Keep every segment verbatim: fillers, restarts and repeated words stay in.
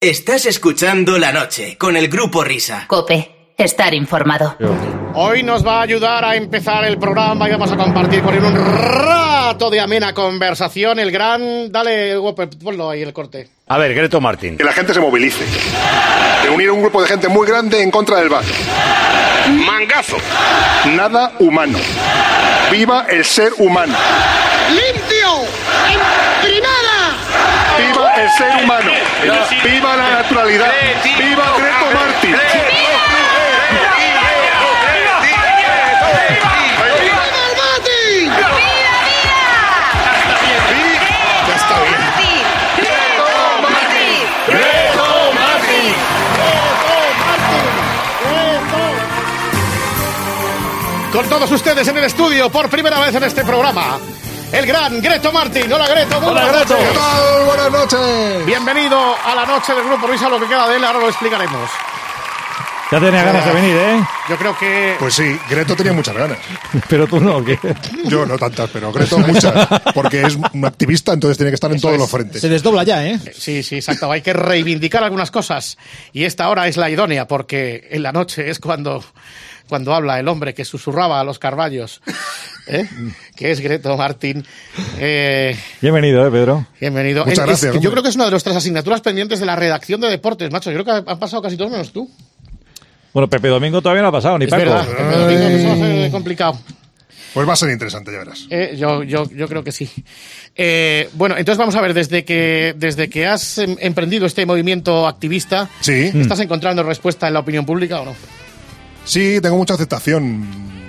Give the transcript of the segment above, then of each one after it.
Estás escuchando La Noche con el Grupo Risa. COPE. Estar informado. Hoy nos va a ayudar a empezar el programa y vamos a compartir con él un rato de amena conversación. El gran... Dale, Whopper, ponlo ahí el corte. A ver, Greto Martín. Que la gente se movilice. Reunir un grupo de gente muy grande en contra del V A R. Mangazo. Nada humano. Viva el ser humano. ¡Limpio! ¡En primera! ¡Viva el ser humano! ¡Viva la naturalidad! ¡Viva Greto Martín! Con todos ustedes en el estudio, por primera vez en este programa, el gran Greto Martín. Hola, Greto. Hola, Greto. ¿Qué tal? Buenas noches. Bienvenido a la noche del Grupo Risa, lo que queda de él, ahora lo explicaremos. Ya tenía ganas de venir, ¿eh? Yo creo que... Pues sí, Greto tenía muchas ganas. Pero tú no, ¿qué? Yo no tantas, pero Greto muchas. Porque es un activista, entonces tiene que estar en Eso todos es. los frentes. Se desdobla ya, ¿eh? Sí, sí, exacto. Hay que reivindicar algunas cosas. Y esta hora es la idónea, porque en la noche es cuando... cuando habla el hombre que susurraba a los Carballos, ¿eh? Que es Greto Martín. Eh, bienvenido, ¿eh, Pedro? Bienvenido. Muchas Es- gracias, es que yo hombre. creo que es una de nuestras asignaturas pendientes de la redacción de deportes, macho. Yo creo que han pasado casi todos menos tú. Bueno, Pepe Domingo todavía no ha pasado, ni Es Paco. verdad. Pepe Domingo, que eso va a ser complicado. Pues va a ser interesante, ya verás. Eh, yo, yo, yo creo que sí. Eh, bueno, entonces vamos a ver, desde que, desde que has em- emprendido este movimiento activista, Sí. ¿estás encontrando respuesta en la opinión pública o no? Sí, tengo mucha aceptación.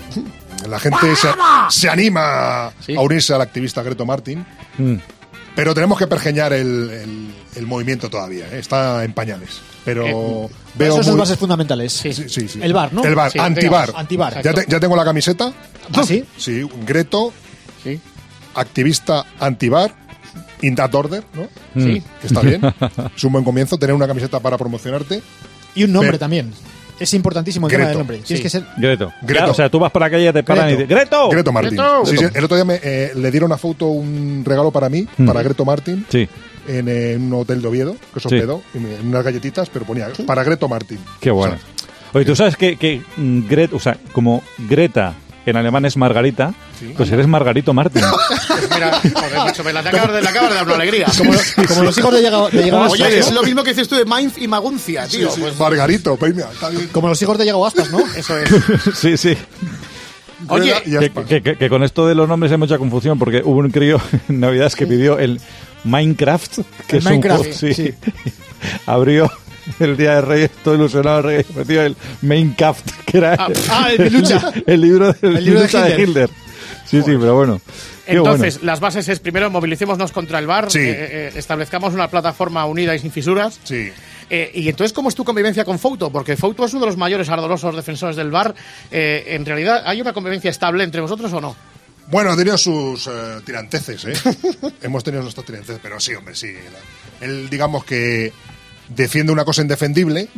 La gente se, se anima Sí. a unirse al activista Greto Martín. Mm. Pero tenemos que pergeñar el, el- el movimiento todavía, ¿eh? Está en pañales. Pero Eh, veo Esas son muy... bases fundamentales. Sí. Sí, sí, sí. El V A R, ¿no? El V A R, Sí, anti-V A R. digamos, anti-V A R. Ya, te- ya tengo la camiseta. ¿Ah, sí? Sí, un Greto, Sí. activista anti-V A R, in that order, ¿no? Sí. Que está bien. Es un buen comienzo tener una camiseta para promocionarte. Y un nombre Pero- también. Es importantísimo el Greto. tema del nombre. Tienes Sí. que ser... Greto. Greto. Ya, o sea, tú vas por la calle y te paran y dices, ¡Greto! Greto Martín. Greto. Sí, sí, el otro día me, eh, le dieron una foto, un regalo para mí, Mm. para Greto Martín, Sí, en, eh, un hotel de Oviedo, que se Sí. hospedó, y me- en unas galletitas, pero ponía para Greto Martín. qué bueno. O sea, Oye, tú sabes que, que mm, Gret, o sea, como Greta en alemán es Margarita, Sí. pues eres Margarito Martín. Pues mira, joder, macho, me la acabas de, la acabas de dar una alegría. Como, como los hijos de Diego, de Diego Aspas, Oye, es ¿no? lo mismo que dices tú de Mainz y Maguncia, tío. sí, sí, Pues, Margarito, peña, está bien. Como los hijos de Diego Aspas, ¿no? eso es. Sí, sí. Oye, Rueda y Que, aspas. que- que- que con esto de los nombres hay mucha confusión porque hubo un crío en Navidades que pidió el Minecraft, que El es un Minecraft, juego- sí. sí. Abrió el Día de Reyes, todo ilusionado el Rey, metió el Minecraft, que era Ah, ah, el de lucha. el libro, el El libro de lucha de Hitler. Hitler. Sí, sí, pero bueno. Qué entonces, bueno. las bases es, primero, movilicémonos contra el V A R, Sí. eh, eh, establezcamos una plataforma unida y sin fisuras. Sí. Eh, y entonces, ¿cómo es tu convivencia con Fouto? Porque Fouto es uno de los mayores ardorosos defensores del V A R. Eh, en realidad, ¿hay una convivencia estable entre vosotros o no? Bueno, ha tenido sus eh, tiranteces, ¿eh? Hemos tenido nuestros tiranteces, pero sí, hombre, sí. La- Él, digamos que defiende una cosa indefendible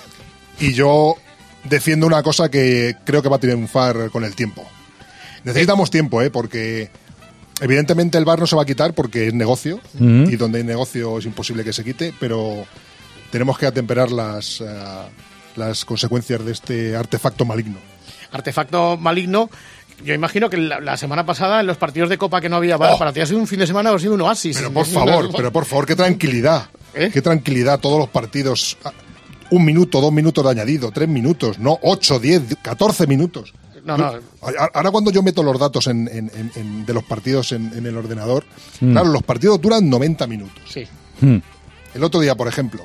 y yo defiendo una cosa que creo que va a triunfar con el tiempo. Necesitamos tiempo, ¿eh? Porque evidentemente el V A R no se va a quitar porque es negocio Ujú. y donde hay negocio es imposible que se quite, pero tenemos que atemperar las, eh, las consecuencias de este artefacto maligno. Artefacto maligno. Yo imagino que la, la semana pasada, en los partidos de Copa que no había V A R, Oh. para ti ha sido un fin de semana o ha sido un oasis. Pero por favor, pero por favor, qué tranquilidad. ¿Eh? Qué tranquilidad, todos los partidos. ah, Un minuto, dos minutos de añadido, tres minutos, no, ocho, diez, catorce minutos. No, no. A- Ahora cuando yo meto los datos en- en- en- en- de los partidos en, en el ordenador, claro, los partidos duran noventa minutos. Sí. Hmm. El otro día, por ejemplo,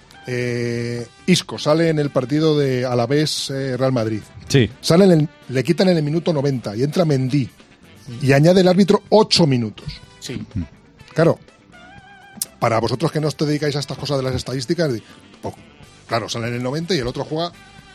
eh, Isco sale en el partido de Alavés eh, Real Madrid. Sí. Sale en el- le quitan en el minuto noventa y entra Mendy y añade el árbitro ocho minutos. Sí. Claro, para vosotros que no os dedicáis a estas cosas de las estadísticas, di- pues, claro, sale en el noventa y el otro juega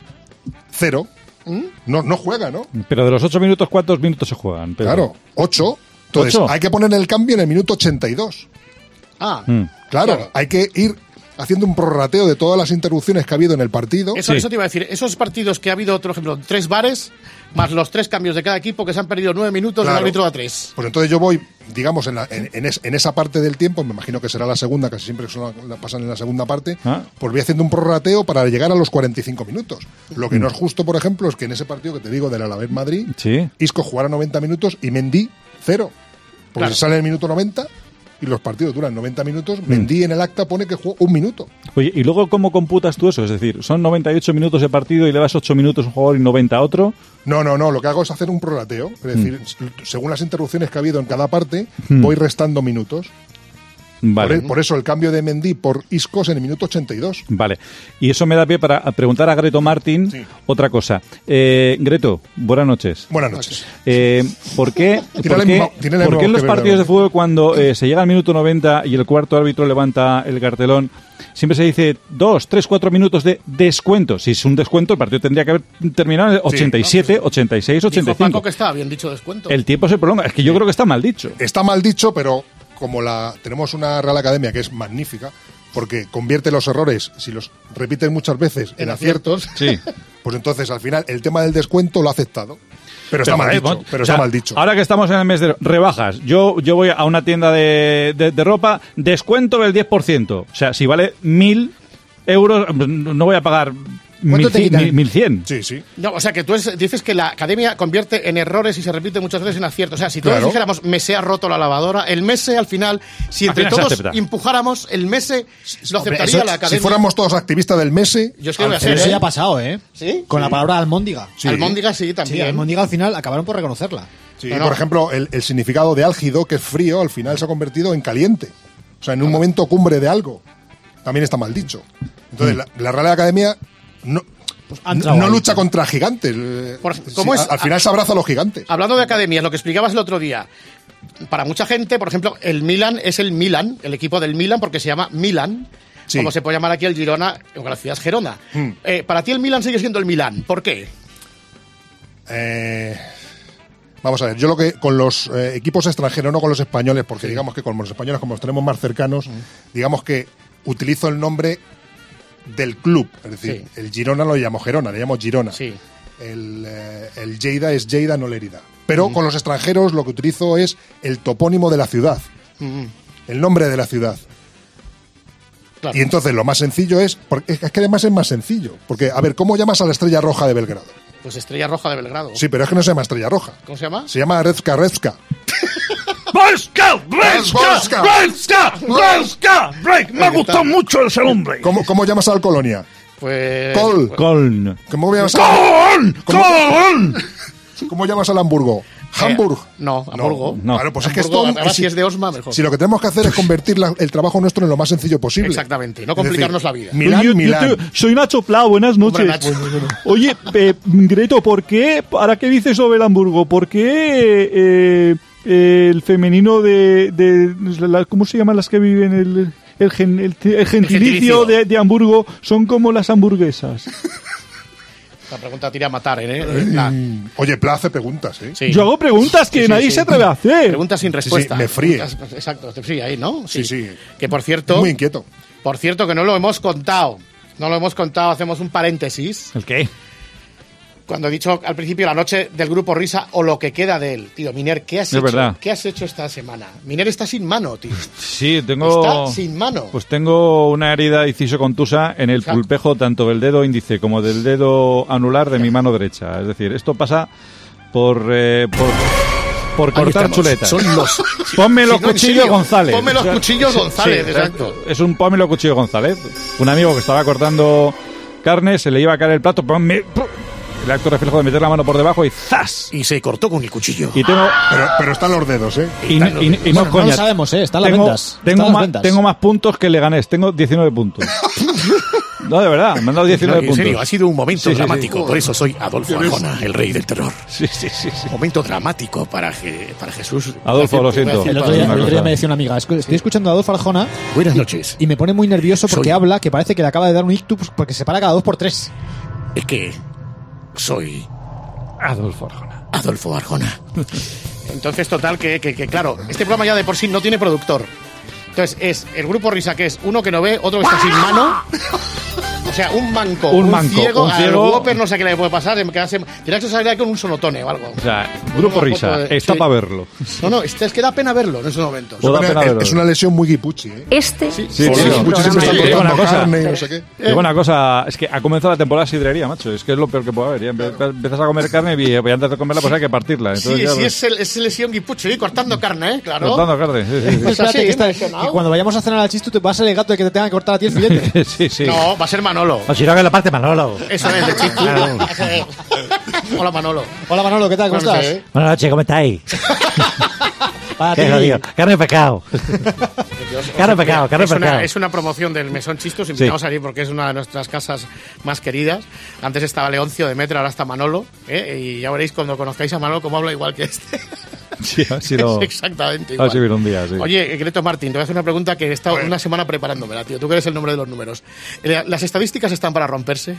cero. No, no juega, ¿no? Pero de los ocho minutos, ¿cuántos minutos se juegan? Pedro? Claro, ocho. Entonces, ¿Ocho? hay que poner el cambio en el minuto ochenta y dos. Ah, Hmm. Claro, Claro. hay que ir haciendo un prorrateo de todas las interrupciones que ha habido en el partido. Eso, Sí. eso te iba a decir. Esos partidos que ha habido, por ejemplo, tres bares, más los tres cambios de cada equipo que se han perdido nueve minutos, Claro. el árbitro da tres. Pues entonces yo voy, digamos, en, la- en, en es- en esa parte del tiempo, me imagino que será la segunda, casi siempre son la, la pasan en la segunda parte, Ah. pues voy haciendo un prorrateo para llegar a los cuarenta y cinco minutos. Lo que no es justo, por ejemplo, es que en ese partido que te digo del Alavés Madrid, Sí. Isco jugara noventa minutos y Mendy cero. Porque Claro. se sale en el minuto noventa y los partidos duran noventa minutos, Mendy en el acta pone que jugó un minuto. Oye, ¿y luego cómo computas tú eso? Es decir, son noventa y ocho minutos de partido y le das ocho minutos a un jugador y noventa a otro. No, no, no, lo que hago es hacer un prorrateo. Es decir, según las interrupciones que ha habido en cada parte, Mm. voy restando minutos. Vale. Por, por eso el cambio de Mendy por Isco es en el minuto ochenta y dos. Vale. Y eso me da pie para preguntar a Greto Martín Sí. otra cosa. Eh, Greto, buenas noches. Buenas noches. Eh, ¿Por qué, Tiene por la qué- misma- tiene la por qué en misma los que partidos de verdad. fútbol cuando eh, se llega al minuto noventa y el cuarto árbitro levanta el cartelón, siempre se dice dos, tres, cuatro minutos de descuento? Si es un descuento, el partido tendría que haber terminado en el ochenta y siete, ochenta y seis, ochenta y Dijo Paco cinco. que estaba bien dicho descuento. El tiempo se prolonga. Es que yo creo que está mal dicho. Está mal dicho, pero como la tenemos una Real Academia que es magnífica, porque convierte los errores, si los repites muchas veces, en, En aciertos, Sí. pues entonces al final el tema del descuento lo ha aceptado. Pero está Pero, mal eh, dicho. bon- Pero o sea, está mal dicho. Ahora que estamos en el mes de rebajas, yo, yo voy a una tienda de, de- de ropa, descuento del diez por ciento. O sea, si vale mil euros, no voy a pagar mil, te ci- quitan? mil- mil cien. Sí, sí. No, o sea, que tú es- dices que la academia convierte en errores y se repite muchas veces en aciertos. O sea, si todos Claro. dijéramos, Mese ha roto la lavadora, el Mese al final, si Al entre final se todos acepta. empujáramos, el Mese lo Hombre, aceptaría eso- la academia. si fuéramos todos activistas del Mese, Yo es que voy a Pero hacer, eso ¿eh? ya ha pasado, ¿eh? ¿Sí? Con la palabra almóndiga. Sí. Almóndiga sí, Sí, también. almóndiga al final acabaron por reconocerla. sí, No, no. por ejemplo, el, el significado de álgido, que es frío, al final se ha convertido en caliente. O sea, en un momento cumbre de algo. También está mal dicho. Entonces, la, la Real Academia no, han no, entrado no ahí. lucha contra gigantes. Eh, Por- sí, ¿cómo es? a- al final se abraza a los gigantes. Hablando de academias, lo que explicabas el otro día. Para mucha gente, por ejemplo, el Milan es el Milan, el equipo del Milan, porque se llama Milan, Sí. como se puede llamar aquí el Girona, o la ciudad es Gerona. Mm. Eh, para ti el Milan sigue siendo el Milan. ¿Por qué? Eh, vamos a ver, yo lo que con los eh, equipos extranjeros, no con los españoles, porque digamos que con los españoles, como los tenemos más cercanos, digamos que utilizo el nombre del club. Es decir, Sí. el Girona lo llamo Gerona, le llamo Girona. Sí. El, eh, el Lleida es Lleida, no Lérida. Pero con los extranjeros lo que utilizo es el topónimo de la ciudad, Mm, el nombre de la ciudad. claro. Y entonces lo más sencillo es, porque es que además es más sencillo, porque a ver, ¿cómo llamas a la Estrella Roja de Belgrado? Pues Estrella Roja de Belgrado. Sí, pero es que no se llama Estrella Roja, ¿Cómo se llama? se llama Redska Redska. ¡Bresca! ¡Bresca! ¡Bresca! ¡Bresca! ¡Break! Me ha gustado mucho ese nombre. ¿Cómo, cómo llamas al Colonia? Pues... Col. Coln. ¿Cómo llamas, a, ¡Con! ¡Con! ¿Cómo llamas al Hamburgo? Hamburg. Eh, no, Hamburgo. No. Claro, pues es que Hamburgo, esto. ahora si, si es de Osma, mejor. si lo que tenemos que hacer es convertir la- el trabajo nuestro en lo más sencillo posible. Exactamente, no Es decir, complicarnos la vida. Milán, Yo- yo Milán. te- soy Nacho Pla, buenas noches. Nacho. Oye, eh, Greto, ¿por qué, ahora qué dices sobre el Hamburgo, por qué eh, eh, el femenino de, de la- ¿cómo se llaman las que viven el, el, gen- el- el gentilicio gentilicio. de, de Hamburgo son como las hamburguesas? La pregunta tira a matar, ¿eh? La- Mm, Oye, Pla hace preguntas, ¿eh? sí. Yo hago preguntas que Sí, sí, nadie sí. se atreve a hacer. Preguntas sin respuesta. me fríe. Preguntas- Exacto, te fríe ahí, ¿no? Sí, sí. Que por cierto, Muy inquieto. por cierto que no lo hemos contado. No lo hemos contado, hacemos un paréntesis. ¿El qué? Cuando he dicho al principio la noche del grupo Risa o lo que queda de él. Tío, Miner, ¿qué has Es hecho? verdad. ¿Qué has hecho esta semana? Miner está sin mano, tío. Sí, tengo... Está sin mano. Pues tengo una herida inciso-contusa en el Claro. pulpejo tanto del dedo índice como del dedo anular de mi mano derecha. Es decir, esto pasa por eh, por, por Ahí cortar estamos. chuletas. Son los... Ponme los Sí, no, en cuchillos serio. González. Ponme los O sea, cuchillos sí, González, sí, exacto. Es un ponme los cuchillos González. Un amigo que estaba cortando carne, se le iba a caer el plato, ponme... El acto reflejo de meter la mano por debajo y ¡zas! Y se cortó con el cuchillo. Y tengo... Pero, pero están los dedos, ¿eh? Y, y- y no Bueno, es no coña. lo sabemos, ¿eh? Están las tengo, ventas. Tengo, Están las más, ventas. tengo más puntos que le gané. Tengo diecinueve puntos. No, de verdad, me han dado diecinueve en puntos. serio, ha sido un momento Sí, sí, sí. dramático. Por eso soy Adolfo Arjona, el rey del terror. Sí, sí, sí, sí. Momento dramático para, Je- para Jesús. Adolfo, Voy a lo decir- siento. voy a El decir otro día, Una el otro cosa. día me decía una amiga, "Es que estoy escuchando a Adolfo Arjona Buenas noches. y me pone muy nervioso porque Soy- habla que parece que le acaba de dar un ictus porque se para cada dos por tres. Es que soy Adolfo Arjona. Adolfo Arjona. Entonces, total, que, que, que, claro, este programa ya de por sí no tiene productor. Entonces, es el grupo Risa, que es uno que no ve, otro que está sin mano. O sea, un manco, Un un, manco, ciego, un al ciego. Whopper no sé qué le puede pasar, quedarse, tendrá que salir con un sonotone o algo. O sea, Grupo Una Risa, foto de- está sí. para verlo. No, no, es, es que da pena verlo en esos momentos. Pues da pena es, verlo. es una lesión muy guipuchi, ¿eh? Este Sí, Sí, sí, Guipuchi siempre sí, está digo cortando una cosa. carne y no sé qué. Digo una cosa, es que ha comenzado la temporada de sidrería, macho. Es que es lo peor que puede haber. Ya empe- empiezas a comer carne y, y antes de comerla pues hay que partirla. Entonces, Sí, ya, sí, pues, es, el, es lesión guipucho, ¿eh? Cortando carne, ¿eh? Claro. cortando carne. Sí, sí, Pues Espérate, así, que está- impresionado. y cuando vayamos a cenar al chiste, te va a ser el gato el que te tenga que cortar a ti el filete. sí. sí, sí. No, va a ser Manolo. O si no, que la parte Manolo. Eso es, de Chistu. Hola, Manolo. Hola Manolo, ¿qué tal? ¿Cómo Bueno, estás? sí. Buenas noches, ¿cómo estáis? Para ¿Qué ti. jodido? Carne de pecado. Carne de pecado, carne es de pecado. una, es una promoción del Mesón Chistos. Invitamos a ir porque es una de nuestras casas más queridas. Antes estaba Leoncio de Metra, ahora está Manolo. ¿eh? Y ya veréis cuando conozcáis a Manolo cómo habla igual que este. Sí, ha sido. Es exactamente Ha igual. sido un día, sí. Oye, Greto Martín, te voy a hacer una pregunta que he estado una semana preparándomela, tío. Tú que eres el nombre de los números. Eh, ¿Las estadísticas están para romperse?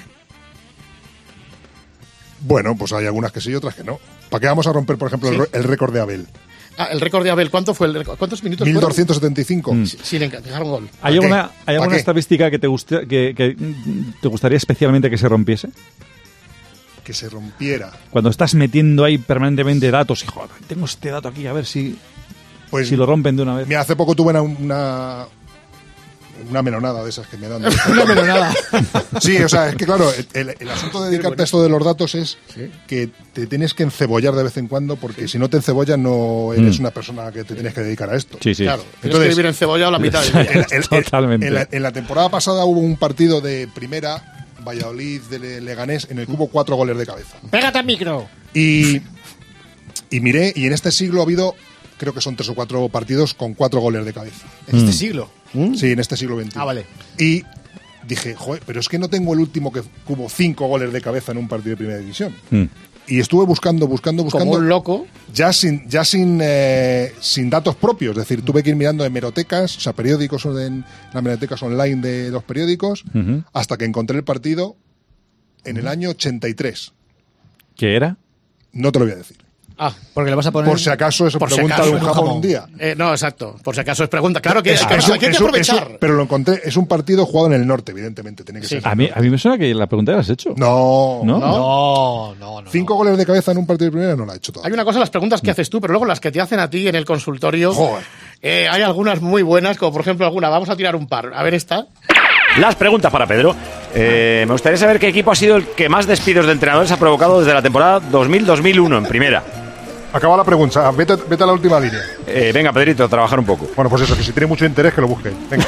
Bueno, pues hay algunas que sí y otras que no. ¿Para qué vamos a romper, por ejemplo, el Sí. re- el récord de Abel? Ah, el récord de Abel, ¿cuánto fue el récord? ¿Cuántos minutos mil fueron? doscientos setenta y cinco. Mm. Sin encajar un gol. ¿Hay ¿Pa' alguna, qué? ¿hay ¿Pa' alguna qué? estadística que te, guste, que, que mm, te gustaría especialmente que se rompiese? Que se rompiera. Cuando estás metiendo ahí permanentemente datos y joder, tengo este dato aquí, a ver si, Pues si lo rompen de una vez. mira, hace poco tuve una, una, una melonada de esas que me dan. Una melonada. Sí, o sea, es que claro, el, el asunto de dedicarte a esto de los datos es que te tienes que encebollar de vez en cuando, porque si no te encebollas no eres Mm. una persona que te tienes que dedicar a esto. Sí, sí. Claro, tienes Entonces- que vivir encebollado la mitad del día. En, en- en- Totalmente. en la, en la temporada pasada hubo un partido de primera, Valladolid de Le- Leganés, en el que hubo cuatro goles de cabeza. Pégate al micro. Y, y miré, y en este siglo ha habido, creo que son tres o cuatro partidos con cuatro goles de cabeza. En este siglo. Sí, en este siglo veintiuno. Ah, vale. Y dije, joder, pero es que no tengo el último que hubo cinco goles de cabeza en un partido de primera división. Mm. Y estuve buscando, buscando, buscando. Como un loco. Ya sin, ya sin, eh, sin datos propios, es decir, tuve que ir mirando hemerotecas, o sea, periódicos en las hemerotecas online de los periódicos, Ujú. hasta que encontré el partido en el año ochenta y tres. ¿Qué era? No te lo voy a decir. Ah, Porque le vas a poner. Por si acaso es Por si pregunta acaso, de un un jamón jamón. un día. eh, no, exacto. Por si acaso es pregunta. Claro que, Es- que- es que un- hay que es un- aprovechar. es un- pero lo encontré, es un partido jugado en el norte, evidentemente, tiene que Sí. ser. A mí, a mí me suena que la pregunta la has hecho. No, ¿No? No, no, no. Cinco goles de cabeza en un partido de primera no lo ha hecho todavía. Hay una cosa, las preguntas que haces tú, pero luego las que te hacen a ti en el consultorio. Joder. eh, hay algunas muy buenas, como por ejemplo alguna. Vamos a tirar un par. A ver esta. Las preguntas para Pedro. Eh, me gustaría saber qué equipo ha sido el que más despidos de entrenadores ha provocado desde la temporada dos mil dos mil uno en primera. Acaba la pregunta, vete, vete a la última línea. Eh, venga, Pedrito, a trabajar un poco. Bueno, pues eso, que si tiene mucho interés, que lo busque. Venga.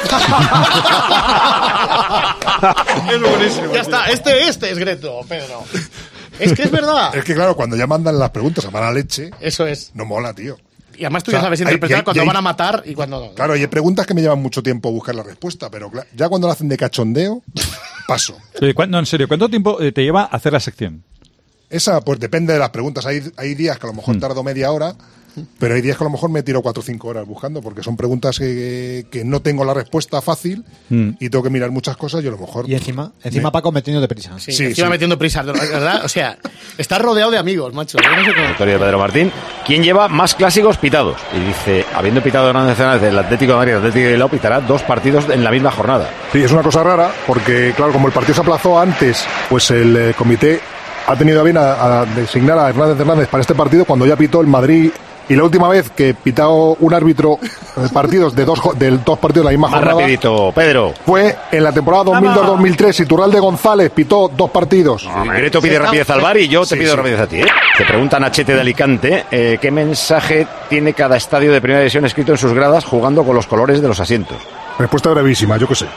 Es buenísimo. Ya está. Este, este es Greto, Pedro. Es que es verdad. Es que claro, cuando ya mandan las preguntas a mala leche, Eso es. no mola, tío. Y además tú O sea, ya sabes hay- interpretar y hay- cuando y hay- van a matar y cuando no. Claro, y hay preguntas que me llevan mucho tiempo buscar la respuesta, pero cla- ya cuando lo hacen de cachondeo, paso. Oye, ¿cuán- no, en serio, ¿cuánto tiempo eh, te lleva hacer la sección? Esa, pues depende de las preguntas. Hay, hay días que a lo mejor tardo media hora, pero hay días que a lo mejor me tiro cuatro o cinco horas buscando, porque son preguntas que, que no tengo la respuesta fácil Mm. y tengo que mirar muchas cosas y a lo mejor... Y encima, encima Me- Paco metiendo de prisa. Sí, Sí, encima sí. metiendo prisas, ¿verdad? O sea, estás rodeado de amigos, macho. Yo no sé cómo- Historia de Pedro Martín. ¿Quién lleva más clásicos pitados? Y dice, habiendo pitado grandes nacionales del Atlético de Madrid y el Atlético de Bilbao, pitará dos partidos en la misma jornada. Sí, es una cosa rara, porque claro, como el partido se aplazó antes, pues el eh, comité ha tenido a bien a, a designar a Hernández Hernández para este partido cuando ya pitó el Madrid. Y la última vez que pitó un árbitro eh, partidos de dos, jo- de dos partidos de la misma Más jornada rapidito, Pedro. fue en la temporada dos mil dos dos mil tres. Iturralde González pitó dos partidos. Greto pide rapidez al bar y yo te Sí, pido sí. rapidez a ti. ¿eh? Te preguntan a Chete de Alicante eh, qué mensaje tiene cada estadio de primera división escrito en sus gradas jugando con los colores de los asientos. Respuesta brevísima, yo qué sé.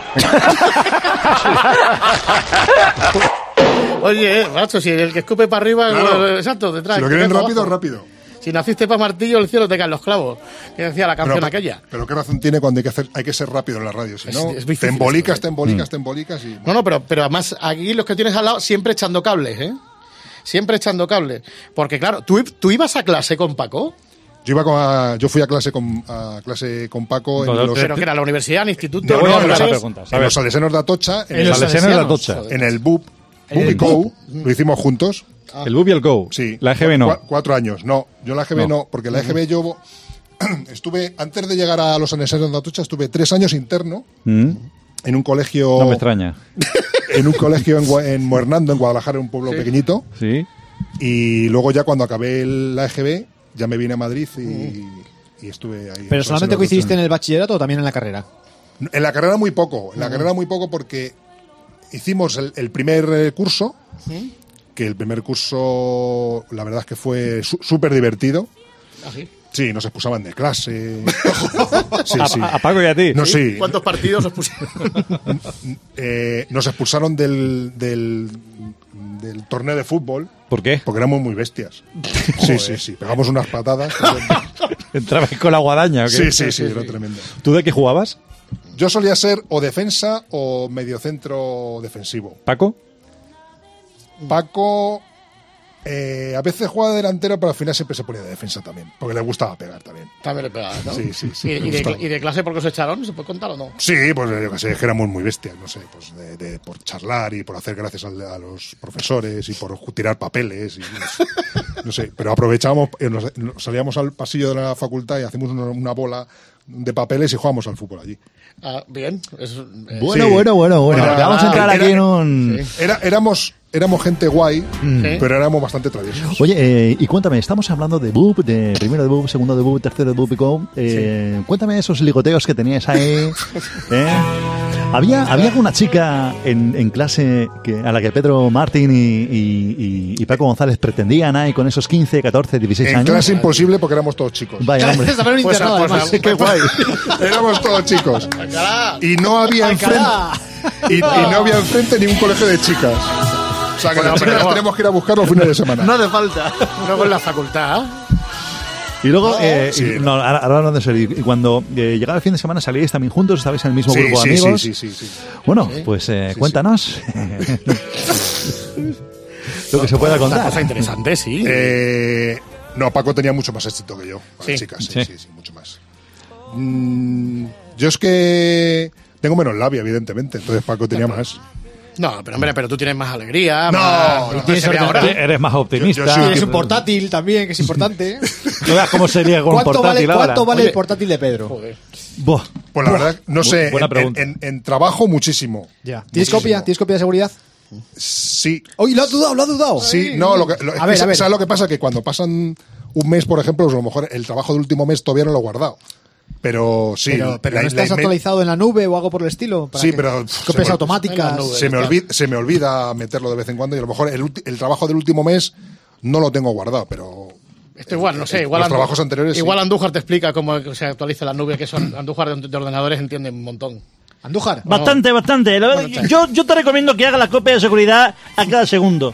Oye, eh, macho, si el que escupe para arriba, Claro. eh, exacto, detrás. Si lo te quieren cae rápido, abajo. rápido. Si naciste para martillo, el cielo te caen los clavos. Que decía la canción Pero, aquella. pero qué razón tiene cuando hay que hacer, hay que ser rápido en la radio, si Es- no, es difícil te embolicas, esto, te ¿eh? embolicas, te embolicas y... No, no, pero, pero además aquí los que tienes al lado siempre echando cables, ¿eh? Siempre echando cables. Porque claro, ¿tú, tú ibas a clase con Paco? Yo iba con a- yo fui a clase con a clase con Paco en No, los, Pero que era la universidad, el instituto. No, voy a no, hacer no, esa no, pregunta. en los salesianos de Atocha, en, En el, los Salesianos de la salesianos. Tocha. en el B U P, En B U P el y Co, lo hicimos juntos. El B U B y el Go. Sí. La E G B no. Cu- cuatro años. No, yo la E G B No. no, porque la E G B yo estuve, antes de llegar a los Aneseros de Atocha, estuve tres años interno ¿Mm? en un colegio... No me extraña. En un colegio en, Gua- en Muernando, en Guadalajara, un pueblo Sí. pequeñito. Sí. Y luego ya cuando acabé el- la E G B, ya me vine a Madrid y, y estuve ahí. Pero solamente coincidiste en el bachillerato o también en la carrera. En la carrera muy poco, en la carrera muy poco porque hicimos el, el primer eh, curso, que el primer curso la verdad es que fue su- súper divertido. ¿Así? Sí, nos expulsaban de clase. Sí, A, sí. a- a Paco y a ti. No, sí. ¿Cuántos partidos os pusieron? Eh, nos expulsaron del, del, del torneo de fútbol ¿Por qué? porque éramos muy bestias. Sí, sí, sí. Pegamos unas patadas. ¿Entrabais con la guadaña o qué? Sí, sí, sí, era tremendo. ¿Tú de qué jugabas, Yo solía ser o defensa o mediocentro defensivo. Paco? Paco eh, a veces jugaba de delantero, pero al final siempre se ponía de defensa también, porque le gustaba pegar también. También le pegaba, ¿no? Sí, sí, sí. ¿Y, me y de, gustaba. ¿Y de clase por qué os echaron? ¿Se puede contar o no? Sí, pues yo qué sé, es que éramos muy bestias, no sé, pues de, de- por charlar y por hacer gracias al- a, los profesores y por tirar papeles y no sé, no sé, pero aprovechábamos, eh, nos- nos salíamos al pasillo de la facultad y hacíamos una, una bola de papeles y jugábamos al fútbol allí. Ah, bien. Es, eh, Bueno, Sí. bueno, bueno, bueno. Era- Vamos a entrar era- aquí en un... Era, éramos, éramos gente guay, Sí. pero éramos bastante traviesos. Oye, eh, y cuéntame, estamos hablando de B U P, de primero de B U P, segundo de B U P, tercero de B U P y co. Eh, Cuéntame esos ligoteos que teníais ahí. ¿eh? ¿Había, ¿Había alguna chica en, en clase que, a la que Pedro Martín y, y- y- y Paco González pretendían ahí con esos quince, catorce, dieciséis En años? clase imposible porque éramos todos chicos. Vaya, hombre. Estaban en un Pues, internado, pues, además. pues, Qué guay. Éramos todos chicos. ¡Alcalá! Y no había enfrente, y, y no había enfrente ningún colegio de chicas. O sea que Bueno, las pero chicas no. tenemos que ir a buscar los fines de semana. No hace falta. Luego en la facultad. Y luego, eh, Sí, y- no, ahora, ahora hablando en serio, y cuando eh, llegaba el fin de semana salíais también juntos, estabais en el mismo Sí, grupo sí, de amigos. sí, sí, sí, sí. Bueno, pues eh, sí. cuéntanos lo que se pueda Una contar. cosa interesante, sí. Eh, no, Paco tenía mucho más éxito que yo. Con Sí. las chicas, sí, Sí. sí, sí, mucho más. Mm, yo es que tengo menos labia, evidentemente. Entonces Paco tenía más. No, pero hombre, pero tú tienes más alegría. No, más, no, más- tienes se ve suerte. ahora. Eres más optimista. Yo- yo sí, Tienes un portátil también, que es importante. No veas cómo sería con un ¿Cuánto portátil vale, ahora. ¿cuánto vale Oye. el portátil de Pedro? Joder. Buah. Pues la verdad, no sé. buena en- pregunta. En, en- en trabajo, muchísimo. Ya. ¿Tienes Muchísimo. copia? ¿Tienes copia de seguridad? Sí. Oye, lo has dudado, lo has dudado. Sí, no, lo que, lo- A ver, es- a ver. ¿sabes lo que pasa? Que cuando pasan un mes, por ejemplo, pues a lo mejor el trabajo del último mes todavía no lo he guardado. Pero sí. Pero, pero la- ¿no la estás inmen- actualizado en la nube o algo por el estilo? Para Sí, que- pero, pff, se Copias me- automáticas. en la nube. Se me, olvida, se me olvida meterlo de vez en cuando y a lo mejor el, ulti- el trabajo del último mes no lo tengo guardado, pero... Esto igual, no sé, el- igual los Andú- trabajos anteriores sí. Igual Andújar te explica cómo se actualiza la nube, que son Andújar de, de ordenadores entiende un montón. Andújar. Bastante, bastante. La verdad, Bueno, está. yo, yo te recomiendo que hagas la copia de seguridad a cada segundo.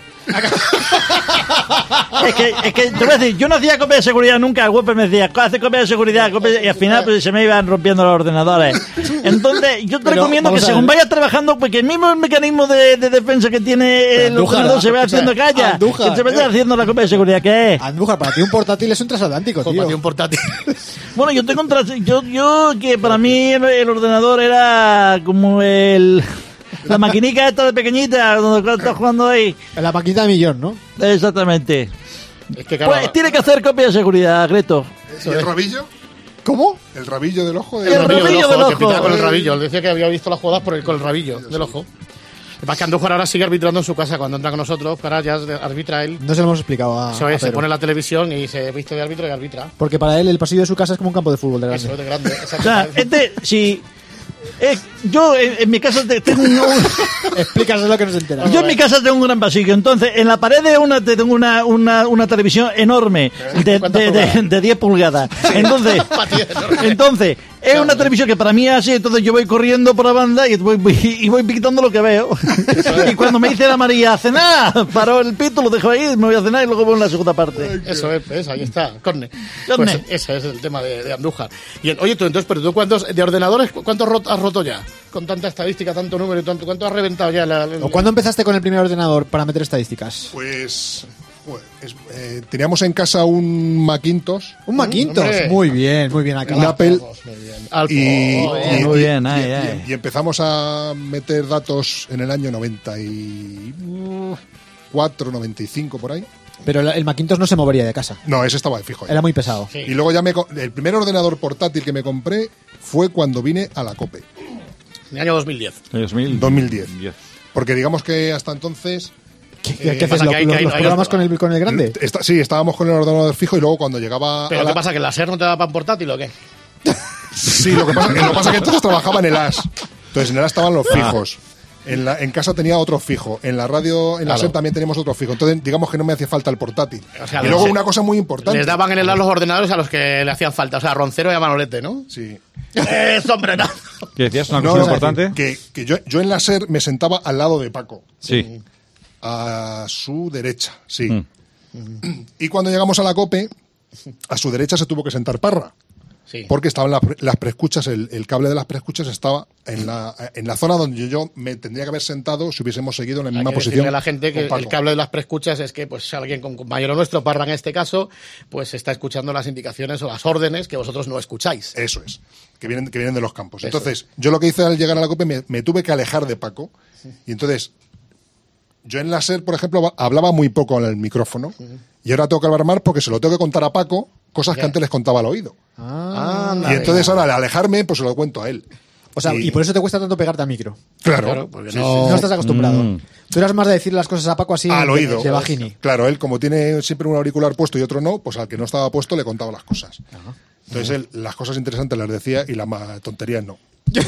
es, que, es que, te voy a decir, yo no hacía copia de seguridad nunca. El web me decía, hace copia de seguridad, copia de-", y al final pues, se me iban rompiendo los ordenadores. Entonces, yo te Pero, recomiendo que vamos a según ver. vayas trabajando, porque el mismo mecanismo de, de defensa que tiene el Andújar, ordenador se va o sea, haciendo calla. Andújar, que se vaya eh. haciendo la copia de seguridad, ¿qué es? Andújar, para ti un portátil es un transatlántico, Joder, tío. para ti un portátil. Bueno, yo tengo un tras- yo, yo que para mí el, el ordenador era como el la maquinica esta de pequeñita donde estás jugando ahí. La maquinita de millón, ¿no? Exactamente. Es que claro, Pues tiene que hacer copia de seguridad, Greto. ¿Y el rabillo? ¿Cómo? ¿El rabillo del ojo? el el rabillo, rabillo del del ojo, que ojo. pitaba con el rabillo. Él decía que había visto las jugadas por el, con el rabillo del ojo. Lo que pasa es que Andújar ahora sigue arbitrando en su casa cuando entra con nosotros, para ya arbitra él. No se lo hemos explicado a, Eso a es, se Pedro. pone la televisión y se viste de árbitro y arbitra. Porque para él el pasillo de su casa es como un campo de fútbol de Eso grande. es de grande. O sea, este, si eh, yo en, en mi casa te- tengo un, un- Explícanos lo que nos entera. yo en mi casa tengo un gran pasillo, entonces en la pared de una te tengo una, una, una televisión enorme de, ¿Cuántas de, de, pulgadas? de diez pulgadas. Entonces, Para ti es enorme. entonces es una televisión que para mí es así, entonces yo voy corriendo por la banda y voy, voy- y voy quitando lo que veo. Y cuando me dice la María, cenar, paro el pito, lo dejo ahí, me voy a cenar y luego voy en la segunda parte. Eso es, pues, ahí está, Corne. Corne. Pues ese es el tema de, de Andújar. Y el- oye, tú entonces, pero tú cuántos de ordenadores, ¿cuántos rot- has roto ya? Con tanta estadística, tanto número y tanto, ¿cuánto has reventado ya? La, la- ¿O cuándo empezaste con el primer ordenador para meter estadísticas? Pues... joder, es- eh, teníamos en casa un Macintosh Un Macintosh. hombre. Muy bien, muy bien acá. Un Apple Vamos, muy bien. Alpo. y, bien, y- muy y- bien, y- ay, y- ay. y empezamos a meter datos en el año noventa y cuatro, noventa y cinco por ahí. Pero el, el Macintosh no se movería de casa. No, ese estaba de fijo ahí. Era muy pesado. Sí. Y luego ya me... El primer ordenador portátil que me compré fue cuando vine a la COPE. En el año dos mil diez. dos mil dos mil diez. Porque digamos que hasta entonces... ¿Qué, ¿qué eh, haces? ¿Lo, hay, lo, hay, ¿Los programas con el, con el grande? Está, sí, estábamos con el ordenador fijo y luego cuando llegaba... ¿Pero a qué la... pasa? ¿Que el láser no te da para un portátil o qué? Sí, lo que pasa, lo que pasa es que entonces trabajaba en el A S. Entonces en el A S estaban los fijos. En, la, en casa tenía otro fijo. En la radio, en la claro. SER también teníamos otro fijo. Entonces digamos que no me hacía falta el portátil. O sea, y luego una cosa muy importante. Les daban en el A los ordenadores a los que le hacían falta. O sea, a Roncero y a Manolete, ¿no? Sí. ¡Eso, hombre, no! ¿Qué decías? ¿Una no, cosa o sea, importante? Que, que yo, yo en la SER me sentaba al lado de Paco. Sí. A su derecha, sí. Mm. Y cuando llegamos a la COPE, a su derecha se tuvo que sentar Parra. Sí. Porque estaban las, las preescuchas, el, el cable de las preescuchas estaba en la, en la zona donde yo, yo me tendría que haber sentado si hubiésemos seguido en la misma Hay que posición. a la gente que con el Paco. cable de las preescuchas es que pues alguien con compañero nuestro, Parra en este caso, pues está escuchando las indicaciones o las órdenes que vosotros no escucháis. Eso es, que vienen, que vienen de los campos. Eso Entonces, es. yo lo que hice al llegar a la COPE, me, me tuve que alejar de Paco. Y entonces, yo en la SER, por ejemplo, hablaba muy poco en el micrófono. Uh-huh. Y ahora tengo que hablar más porque se lo tengo que contar a Paco, cosas yeah. que antes les contaba al oído. Ah, y entonces ahora al alejarme, pues se lo cuento a él. O sea, y, y por eso te cuesta tanto pegarte al micro. Claro, claro porque sí, no... sí. no estás acostumbrado. Mm. Tú eras más de decir las cosas a Paco así al oído. de bajini. Claro, él como tiene siempre un auricular puesto y otro no, pues al que no estaba puesto le contaba las cosas. Ajá. Entonces él las cosas interesantes las decía y las tonterías no.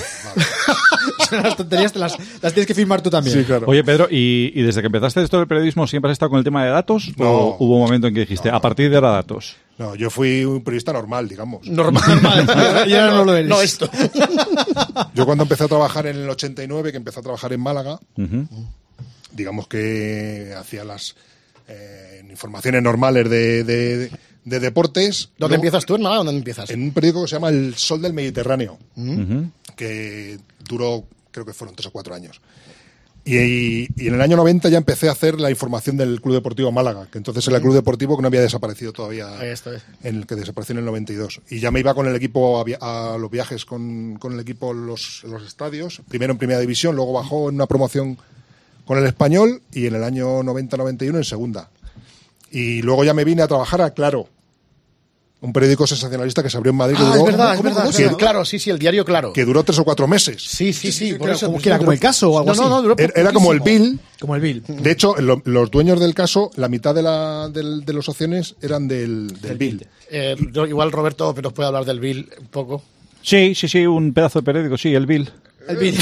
Vale. Las tonterías te las, las tienes que firmar tú también. Sí, claro. Oye, Pedro, ¿y, ¿y desde que empezaste esto del periodismo siempre has estado con el tema de datos? No. ¿O hubo un momento en que dijiste, no. a partir de ahora datos? No, yo fui un periodista normal, digamos. Normal, normal. Y ahora no lo eres. No esto. Yo cuando empecé a trabajar en el ochenta y nueve, que empecé a trabajar en Málaga, uh-huh. digamos que hacía las eh, informaciones normales de, de, de deportes. ¿Dónde Luego, empiezas tú, en Málaga? ¿Dónde empiezas? En un periódico que se llama El Sol del Mediterráneo, uh-huh. que duró, creo que fueron tres o cuatro años. Y, y, y en el año noventa ya empecé a hacer la información del Club Deportivo Málaga, que entonces era el Club Deportivo que no había desaparecido todavía, Esto es. en el que desapareció en el noventa y dos. Y ya me iba con el equipo a, a los viajes con, con el equipo en los, los estadios, primero en Primera División, luego bajó en una promoción con el Español y en el año noventa noventa y uno en Segunda. Y luego ya me vine a trabajar a Claro, un periódico sensacionalista que se abrió en Madrid. Ah, que duró, es verdad, es verdad. que, Sí, claro, sí, sí, el diario Claro. Que duró tres o cuatro meses. Sí, sí, sí, por pero eso. como, que era como el Caso o algo no, así. No, no, duró Era, era como el Bill. Como el Bill. De hecho, lo, los dueños del Caso, la mitad de, la, del, de las acciones eran del, del Bill. Eh, yo, igual Roberto nos puede hablar del Bill un poco. Sí, sí, sí, un pedazo de periódico, sí, el Bill. El Bill.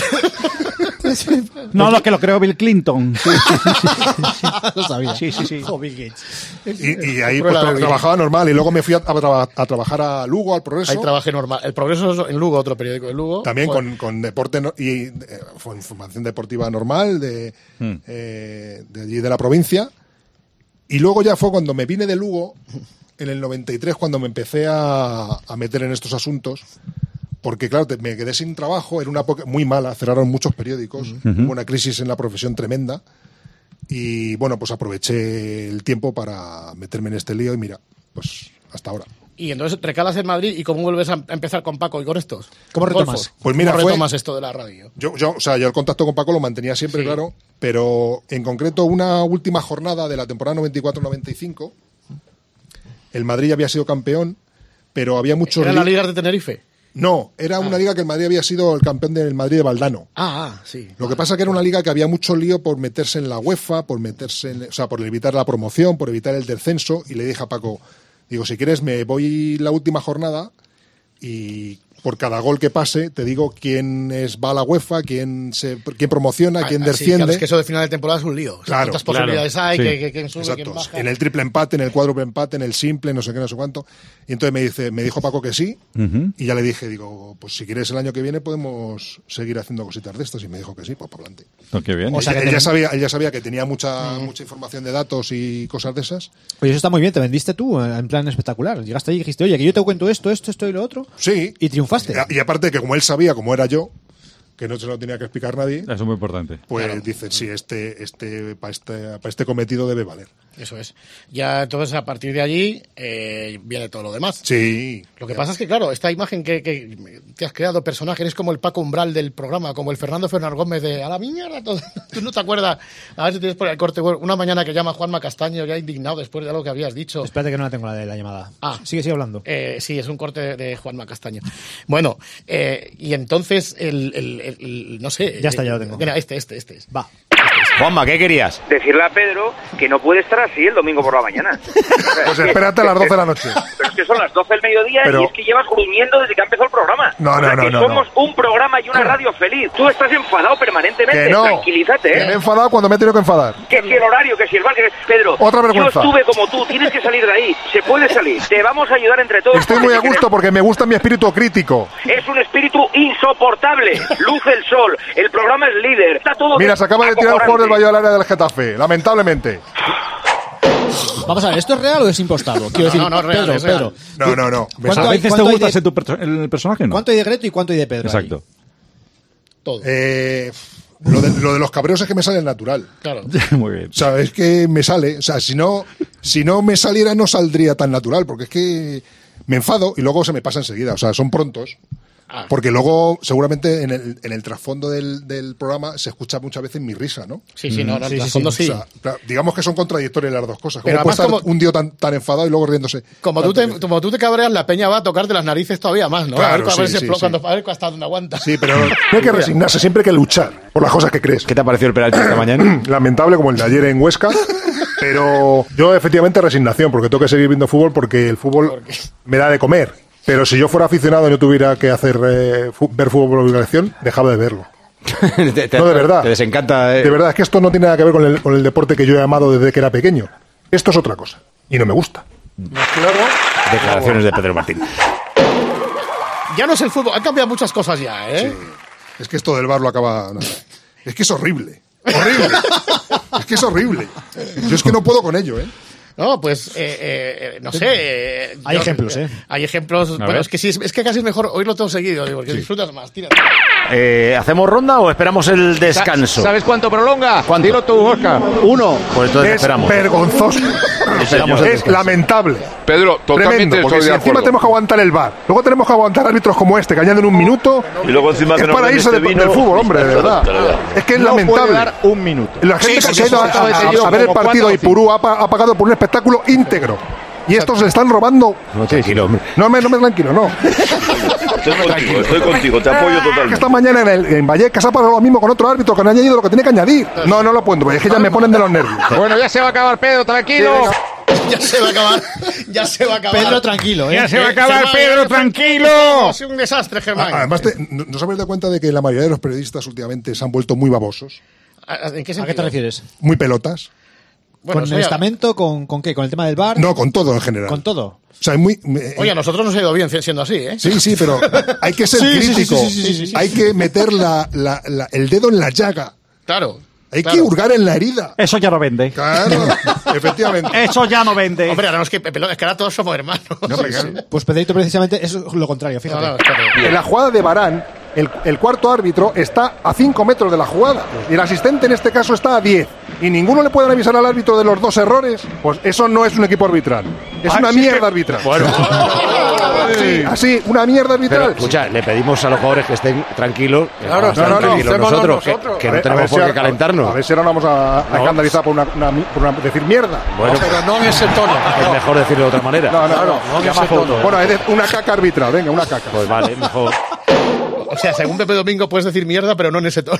No, lo que lo creó Bill Clinton. Sí, sí, sí, sí. Lo sabía. Sí, sí, sí. Oh, Bill Gates. Y, y ahí pues, tra trabajaba normal. Y luego me fui a, a, tra a trabajar a Lugo, al Progreso. Ahí trabajé normal. El Progreso en Lugo, otro periódico de Lugo. También bueno. con, con deporte no y eh, información deportiva normal de, hmm. eh, de allí de la provincia. Y luego ya fue cuando me vine de Lugo, en el noventa y tres, cuando me empecé a, a meter en estos asuntos. Porque, claro, te, me quedé sin trabajo, era una época muy mala, cerraron muchos periódicos, uh-huh. hubo una crisis en la profesión tremenda. Y, bueno, pues aproveché el tiempo para meterme en este lío y mira, pues hasta ahora. Y entonces recalas en Madrid y ¿cómo vuelves a empezar con Paco y con estos? ¿Cómo retomas? Golfos? Pues mira, ¿Cómo retomas fue, esto de la radio? Yo, yo, o sea, yo el contacto con Paco lo mantenía siempre, sí. claro, pero en concreto una última jornada de la temporada noventa y cuatro noventa y cinco, el Madrid ya había sido campeón, pero había muchos... ¿Era la Liga de Tenerife? No, era ah. una liga que el Madrid había sido el campeón del Madrid de Valdano. Ah, ah sí. Lo que pasa que era una liga que había mucho lío por meterse en la UEFA, por meterse en, o sea, por evitar la promoción, por evitar el descenso, y le dije a Paco, digo, si quieres me voy la última jornada y por cada gol que pase te digo quién es, va a la UEFA, quién se quién promociona, ah, quién desciende. Sí, claro, es que eso de final de temporada es un lío. O sea, claro, ¿cuántas posibilidades claro, hay? sí. Que, que, quién sube, Exacto. quién baja. En el triple empate, en el cuádruple empate, en el simple, no sé qué, no sé cuánto. Y entonces me dice, me dijo Paco que sí, uh-huh. y ya le dije, digo, pues si quieres el año que viene podemos seguir haciendo cositas de estas. Y me dijo que sí, pues por adelante. Oh, qué bien. O sea, él, él, ya sabía, él ya sabía que tenía mucha, uh-huh. mucha información de datos y cosas de esas. Oye, eso está muy bien, te vendiste tú en plan espectacular. Llegaste ahí y dijiste, oye, que yo te cuento esto, esto, esto y lo otro. Sí. Y triunfaste. Y, y aparte que como él sabía cómo era yo, que no se lo tenía que explicar nadie. Eso es muy importante. Pues Claro. dicen, sí, este, este, para este, para este cometido debe valer. Eso es. Ya entonces a partir de allí eh, viene todo lo demás. Sí. Lo que pasa es que, claro, esta imagen que, que te has creado, personaje, eres como el Paco Umbral del programa, como el Fernando Fernández Gómez de a la mierda. Todo. Tú no te acuerdas, a ver si tienes por el corte, una mañana que llama Juanma Castaño, ya indignado después de algo que habías dicho. Espérate que no la tengo la de la llamada. Ah. Sigue, sigue hablando. Eh, sí, es un corte de Juanma Castaño. Bueno, eh, y entonces, el, el, el- el- no sé. Ya está, eh, ya lo tengo. Mira, este, este, este. es. Va. Juanma, ¿qué querías? Decirle a Pedro que no puede estar así el domingo por la mañana. Pues espérate a las doce de la noche. Pero es que son las doce del mediodía Pero- y es que llevas gruñendo desde que ha empezado el programa. No, O sea, no, no, que no, somos no. un programa y una radio feliz. Tú estás enfadado permanentemente. Que no. Tranquilízate, Que me he ¿eh? enfadado cuando me he tenido que enfadar. Que si el horario, que si el bar, que... Pedro, Otra vergüenza. yo estuve como tú, tienes que salir de ahí. Se puede salir. Te vamos a ayudar entre todos. Estoy porque muy a si gusto porque me gusta mi espíritu crítico. Es un espíritu insoportable. Luce el sol. El programa es líder. Está todo... Mira, se acaba de tirar el jugador del acojonante. Valle del área del Getafe, lamentablemente. Vamos a ver, ¿esto es real o es impostado? Quiero decir, No, no, no, real, Pedro, es real. Pedro. No, no, no. Me ¿Cuánto A sale- hay- veces te cuánto hay gusta de- ser tu perso- el personaje, ¿no? ¿Cuánto hay de Greto y cuánto hay de Pedro? ahí? Exacto. Todo. Eh, lo, de, lo de los cabreos es que me sale natural. Claro. Muy bien. O sea, es que me sale. O sea, si no, si no me saliera, no saldría tan natural, porque es que me enfado y luego se me pasa enseguida. O sea, son prontos. Ah. Porque luego, seguramente, en el, en el trasfondo del, del programa se escucha muchas veces mi risa, ¿no? Sí, sí, no, no, Sí, en sí, trasfondo sí. sí. O sea, claro, digamos que son contradictorias las dos cosas. Pero ¿Cómo puede además estar como- un tío tan, tan enfadado y luego riéndose? Como tú, te, Tanto que- como tú te cabreas, la peña va a tocarte las narices todavía más, ¿no? Claro, a ver, a ver sí, si sí, explo- sí. cuando, a ver hasta dónde aguanta. Sí, pero no hay que resignarse, siempre hay que luchar por las cosas que crees. ¿Qué te ha parecido el penalti esta mañana? Lamentable como el de ayer en Huesca, pero yo efectivamente resignación, porque tengo que seguir viendo fútbol porque el fútbol me da de comer. Pero si yo fuera aficionado y no tuviera que hacer eh, fu- ver fútbol por obligación, dejaba de verlo. Te- te- No, de verdad. Te desencanta. eh. De verdad, es que esto no tiene nada que ver con el, con el deporte que yo he amado desde que era pequeño. Esto es otra cosa. Y no me gusta. Declaraciones de Pedro Martín. Ya no es el fútbol, han cambiado muchas cosas ya, ¿eh? Es que esto del bar lo acaba... no. Es que es horrible. Horrible. Es que es horrible. Yo es que no puedo con ello, ¿eh? No, pues, eh, eh, no sé. eh, Hay yo- ejemplos, ¿eh? Hay ejemplos. Bueno, ver. es que sí, es, es que casi es mejor oírlo todo seguido, digo, porque disfrutas más. Tira. Eh, ¿Hacemos ronda o esperamos el descanso? ¿Sabes cuánto prolonga? ¿Cuánto? Dilo tú, Oscar. Uno. Pues entonces Es esperamos. vergonzoso. Esperamos el Es descanso. lamentable. Pedro, totalmente Tremendo, porque estoy si de encima acuerdo. tenemos que aguantar el bar, luego tenemos que aguantar árbitros como este que añaden un minuto, Y luego encima es que nos para den irse este de- vino. del fútbol, hombre, de verdad. Es que es No lamentable. puede dar un minuto. La gente Sí, que sí, ha ido sí, a, sí, a- sí, sí, a ver el como partido cuatro y o cinco. Purú ha, pa- ha pagado por un espectáculo íntegro. Y estos le están robando. No, tranquilo, hombre. No me, no me tranquilo, no. Estoy contigo, estoy contigo, te apoyo Que totalmente. esta mañana en, el, en Vallecas ha pasado lo mismo con otro árbitro que han añadido lo que tiene que añadir. No, no lo puedo, porque es que ya me ponen de los nervios. Bueno, ya se va a acabar, Pedro, tranquilo. Ya se va a acabar. Ya se va a acabar. Pedro, tranquilo, ¿eh? Ya se va a Eh, acabar, Germán, Pedro, eh, tranquilo. Ha sido un desastre, Germán. Además, te- ¿no, ¿no os habéis dado cuenta de que la mayoría de los periodistas últimamente se han vuelto muy babosos? ¿En qué ¿A sentido? qué te refieres? Muy pelotas. Bueno, ¿Con eso el ya- estamento? ¿Con, ¿Con qué? ¿Con el tema del bar? No, con todo en general. ¿Con todo? O sea, hay muy... me- Oye, a nosotros nos ha ido bien siendo así, ¿eh? Sí, sí, pero hay que ser Sí, sí, sí, crítico. sí, sí, sí, sí, sí. Hay que meter la, la- la- el dedo en la llaga. Claro. Hay claro. que hurgar en la herida. Eso ya no vende. Claro, efectivamente. Eso ya no vende. Hombre, ahora no es que, es que ahora todos somos hermanos. No, pero claro. Pues Pedrito, precisamente, eso es lo contrario, fíjate. No, no, espérate. En la jugada de Varane, el, el cuarto árbitro está a cinco metros de la jugada. Y el asistente en este caso está a diez. Y ninguno le puede avisar al árbitro de los dos errores. Pues eso no es un equipo arbitral. Es Ah, una sí mierda que- arbitral. Bueno. Sí, así, una mierda Pero, arbitral. escucha, le pedimos a los jugadores que estén tranquilos. que Claro, estén no, no, no, tranquilos hacémonos nosotros, que- nosotros. que, A no ver, a tenemos ver si por qué ahora- calentarnos. A ver si ahora nos vamos a, a No. escandalizar por, una, una- por una- decir mierda. Bueno, Pero no en ese tono. es mejor decirlo de otra manera. No, no, no. no en Llama ese tono. foto. Bueno, es de- una caca arbitral, venga, una caca. Pues vale, mejor. O sea, según Pepe Domingo puedes decir mierda, pero no en ese tono.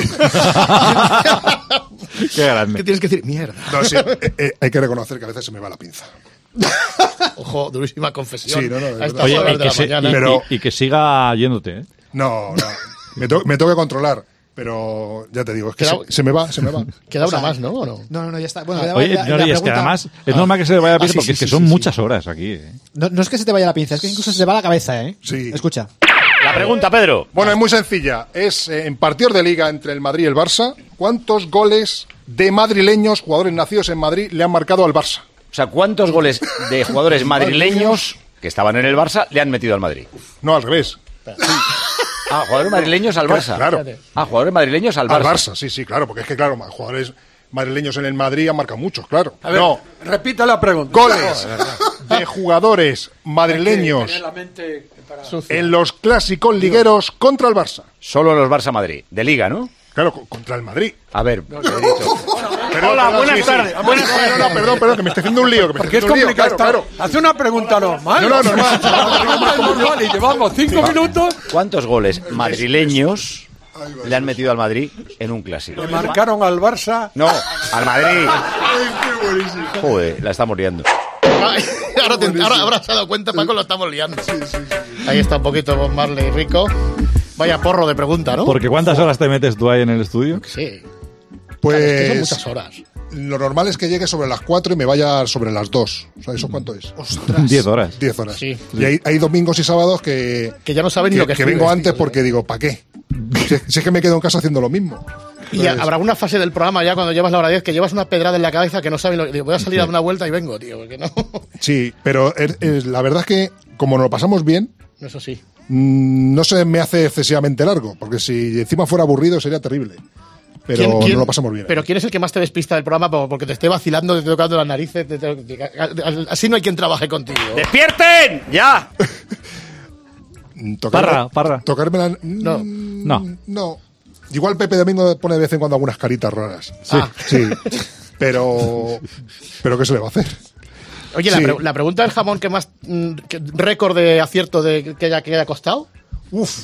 Qué ¿Qué grande. tienes que decir? Mierda. No, sí, eh, eh, hay que reconocer que a veces se me va la pinza. Ojo, durísima confesión. Sí, no, no, es A verdad. estas Oye, horas y de que, la se- mañana. y- Pero- y- y que siga yéndote, ¿eh? No, no. Me, to- me tengo que controlar. Pero ya te digo, es que Queda- se, se me va, se me va. Queda O sea, una más, ¿no? ¿O no? No, no, no, ya está. Bueno, Oye, la- la- no, la y es que pregunta- además es normal que se le vaya a Ah, pinza sí, porque sí, es que sí, son sí, sí. muchas horas aquí, ¿eh? No, no es que se te vaya la pinza, es que incluso se te va la cabeza, ¿eh? Sí. Escucha. La pregunta, Pedro. Bueno, es muy sencilla. Es eh, en partidos de liga entre el Madrid y el Barça. ¿Cuántos goles de madrileños, jugadores nacidos en Madrid, le han marcado al Barça? O sea, ¿cuántos goles de jugadores madrileños que estaban en el Barça le han metido al Madrid? No, al revés. Ah, jugadores madrileños al Barça. Claro. Ah, jugadores madrileños al Barça. Al Barça, sí, sí, claro, porque es que, claro, jugadores madrileños en el Madrid han marcado muchos, claro. A ver, no. repita la pregunta. Goles de jugadores madrileños en los clásicos ligueros contra el Barça. Solo los Barça-Madrid. De Liga, ¿no? Claro, contra el Madrid. A ver, Pedrito. Perdón, Hola, perdón, buenas sí, sí. tardes. Ah, buenas tardes. No, no, perdón, perdón, que me estoy haciendo un lío. Que me Porque es estoy haciendo un lío, complicado. claro, Está- Hace una pregunta normal. No, no, normal. Una pregunta normal y llevamos cinco minutos. ¿Cuántos goles madrileños le han metido al Madrid en un clásico? Le marcaron al Barça. No, al Madrid. Joder, la estamos liando. ahora, te, ahora, ahora se ha dado cuenta, Paco, lo estamos liando. Ahí está un poquito Bob Marley rico. Vaya porro de pregunta, ¿no? Porque ¿cuántas horas te metes tú ahí en el estudio? Sí. Pues Claro, es que son muchas horas. Lo normal es que llegue sobre las cuatro y me vaya sobre las dos. O sea, ¿eso cuánto es? Diez horas. Diez horas. Sí. Y hay, hay domingos y sábados que... Que ya no saben ni lo que Que escribes, vengo antes tío, porque digo, ¿para qué? Si, si es que me quedo en casa haciendo lo mismo. Y Entonces, habrá una fase del programa ya cuando llevas la hora diez que llevas una pedrada en la cabeza que no saben lo que... Digo, voy a salir a dar una vuelta y vengo, tío, porque no... sí, pero es- es- la verdad es que como nos lo pasamos bien, Eso sí. mm, no se me hace excesivamente largo, porque si encima fuera aburrido sería terrible. Pero ¿Quién- quién- nos lo pasamos bien. Pero ¿quién es el que más te despista del programa? Por- Porque te esté vacilando, te esté tocando las narices. te- te- te- así no hay quien trabaje contigo. ¡Despierten! ¡Ya! Tocarme- Parra, parra. Tocarme la... No. No. No. Igual Pepe Domingo pone de vez en cuando algunas caritas raras. Sí. Ah. Sí. Pero... Pero ¿qué se le va a hacer? Oye, Sí. la, pre- la pregunta del jamón que más mm, que- récord de acierto de que haya, que haya costado. Uf.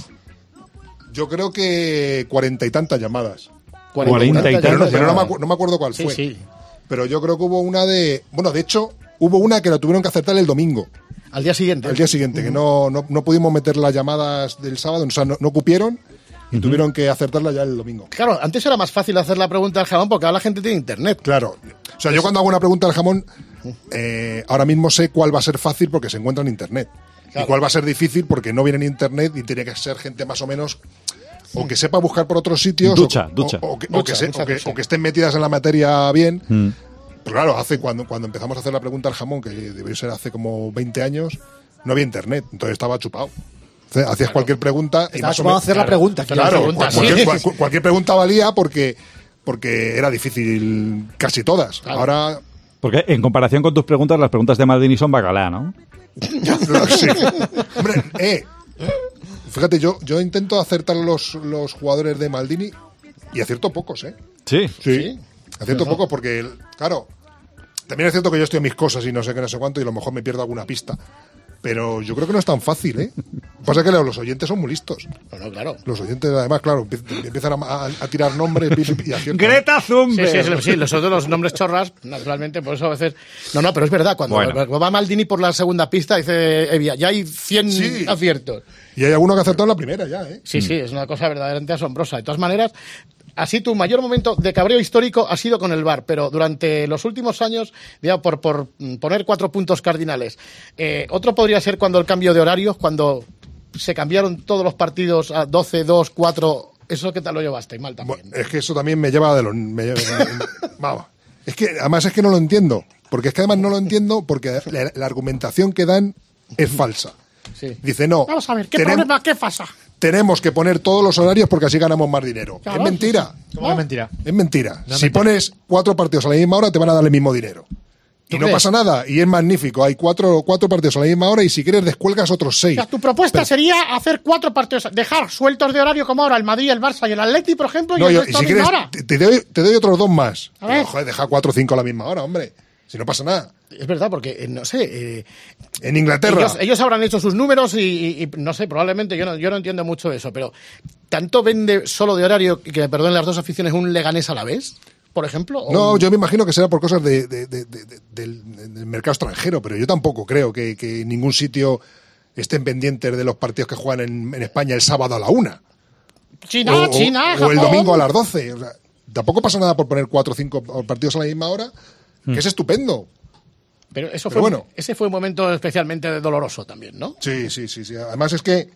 Yo creo que cuarenta y tantas llamadas. Cuarenta y Pero no, tantas pero no me, llamadas. acu- no me acuerdo cuál Sí, fue. sí. Pero yo creo que hubo una de... Bueno, de hecho, hubo una que la tuvieron que acertar el domingo. Al día siguiente. Al día siguiente, que no, no, no pudimos meter las llamadas del sábado, o sea, no, no cupieron y tuvieron que acertarla ya el domingo. Claro, antes era más fácil hacer la pregunta del jamón porque ahora la gente tiene internet. Claro. O sea, yo cuando hago una pregunta al jamón, eh, ahora mismo sé cuál va a ser fácil porque se encuentra en internet. Claro. Y cuál va a ser difícil porque no viene en internet y tiene que ser gente más o menos... O que sepa buscar por otros sitios. Ducha, o, ducha. O, o que, o Ducha, que se- ducha, o que- ducha. o que estén metidas en la materia bien. Mm. Pero claro, hace cuando, cuando empezamos a hacer la pregunta al jamón, que debió ser hace como veinte años, no había internet, entonces estaba chupado. Entonces, hacías cualquier pregunta y Estaba más o chupado menos... hacer la pregunta. Hacer la Claro, pregunta, cualquier, sí. cual- cualquier pregunta valía porque, porque era difícil casi todas. Ahora... Porque en comparación con tus preguntas, las preguntas de Maldini son bacalá, ¿no? sí. Hombre, eh, fíjate, yo, yo intento acertar los, los jugadores de Maldini y acierto pocos, ¿eh? Sí. Sí. Acierto pocos porque, claro, también es cierto que yo estoy en mis cosas y no sé qué, no sé cuánto, y a lo mejor me pierdo alguna pista. Pero yo creo que no es tan fácil, ¿eh? Pasa que los oyentes son muy listos. Bueno, claro. Los oyentes, además, claro, empie- empiezan a, a- a tirar nombres y, y aciertan. Greta Sí, Thunberg. sí, sí, sí, los otros los nombres chorras, naturalmente, por eso a veces... No, no, pero es verdad, cuando Bueno. va Maldini por la segunda pista, dice Evia, ya hay cien Sí. aciertos. Y hay alguno que ha acertado en la primera ya, ¿eh? Sí, sí, es una cosa verdaderamente asombrosa. De todas maneras, así tu mayor momento de cabreo histórico ha sido con el V A R, pero durante los últimos años, digamos, por, por poner cuatro puntos cardinales, eh, otro podría ser cuando el cambio de horarios, cuando se cambiaron todos los partidos a doce, dos, cuatro... ¿Eso qué tal lo llevaste? Mal también. Bueno, es que eso también me lleva de los... me lleva- vamos. Es que además es que no lo entiendo. Porque es que además no lo entiendo porque la, la argumentación que dan es falsa. Sí. Dice, no, Vamos a ver, ¿qué tenem- problema, qué pasa? tenemos que poner todos los horarios porque así ganamos más dinero. Claro. Es mentira. ¿Cómo es mentira? Es mentira. No es si mentira. pones cuatro partidos a la misma hora, te van a dar el mismo dinero. Y ¿Tú no crees? pasa nada. Y es magnífico. Hay cuatro, cuatro partidos a la misma hora y si quieres descuelgas otros O seis. sea, tu propuesta sería hacer cuatro partidos, dejar sueltos de horario como ahora el Madrid, el Barça y el Atleti, por ejemplo, No, y yo- el y resto si a la misma quieres, hora. te, te doy, te doy otros dos más. A ver. Pero, joder, deja cuatro o cinco a la misma hora, hombre. Si no pasa nada. Es verdad, porque, eh, no sé... eh, En Inglaterra. Ellos, ellos habrán hecho sus números y, y- y no sé, probablemente yo no, yo no entiendo mucho eso, pero ¿tanto vende solo de horario, que me perdonen las dos aficiones, un Leganés a la vez, por ejemplo? ¿O No, un- yo me imagino que será por cosas de, de- de- de- de- del, del mercado extranjero, pero yo tampoco creo que, que en ningún sitio estén pendientes de los partidos que juegan en, en España el sábado a la una. China, o, o- China, o el Japón. domingo a las doce. O sea, tampoco pasa nada por poner cuatro o cinco partidos a la misma hora, que es estupendo. Pero eso Pero fue, bueno. ese fue un momento especialmente doloroso también, ¿no? Sí, sí, sí, sí. Además es que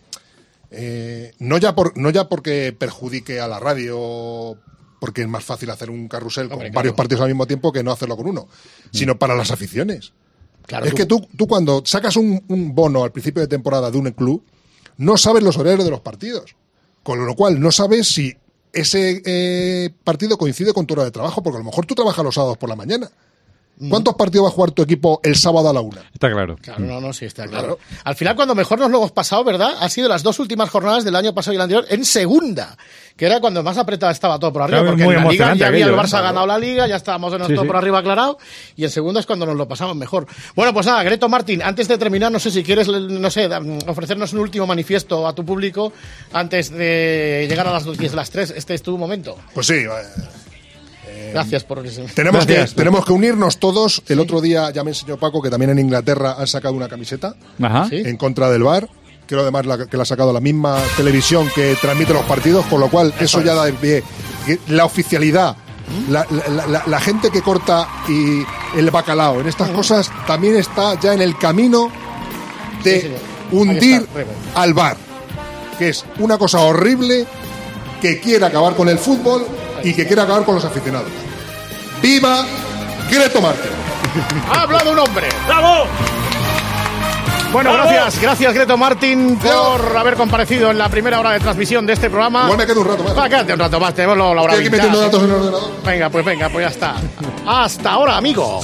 eh, no ya por no ya porque perjudique a la radio, porque es más fácil hacer un carrusel con Hombre, claro. varios partidos al mismo tiempo que no hacerlo con uno, sino para las aficiones. Claro, es que tú, tú cuando sacas un, un bono al principio de temporada de un club, no sabes los horarios de los partidos. Con lo cual no sabes si ese eh, partido coincide con tu hora de trabajo, porque a lo mejor tú trabajas los sábados por la mañana. ¿Cuántos partidos va a jugar tu equipo el sábado a la una? Está claro. Claro, no, no, sí, está claro. Al final, cuando mejor nos lo hemos pasado, ¿verdad? Ha sido las dos últimas jornadas del año pasado y el anterior en segunda, que era cuando más apretada estaba todo por arriba, Claro, porque muy en la Liga ya había el aquello, Barça ¿eh? ganado la Liga, ya estábamos en Sí, todo sí. por arriba aclarado, y en segunda es cuando nos lo pasamos mejor. Bueno, pues nada, Greto Martín, antes de terminar, no sé si quieres, no sé, ofrecernos un último manifiesto a tu público antes de llegar a las noticias de las tres. Este es tu momento. Pues sí. Gracias por... Tenemos Gracias. que, tenemos que unirnos todos. El otro día ya me enseñó Paco que también en Inglaterra han sacado una camiseta Ajá. ¿Sí? en contra del V A R. Creo además la, que la ha sacado la misma televisión que transmite los partidos, con lo cual eso ya da de pie. La oficialidad, la, la, la, la gente que corta y el bacalao en estas cosas también está ya en el camino de Sí, hundir Ahí está. al V A R, que es una cosa horrible, que quiere acabar con el fútbol y que quiere acabar con los aficionados. ¡Viva Greto Martín! ¡Ha hablado un hombre! ¡Bravo! Bueno, ¡Bravo! gracias, gracias Greto Martín por haber comparecido en la primera hora de transmisión de este programa. Igual me quedo un rato más. Va, quédate un rato más, tenemos la hora Estoy aquí metiendo datos en el ordenador. Venga, pues venga, pues ya está. Hasta ahora, amigo.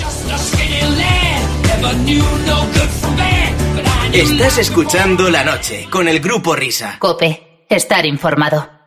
Estás escuchando La Noche con el Grupo Risa. Cope, estar informado.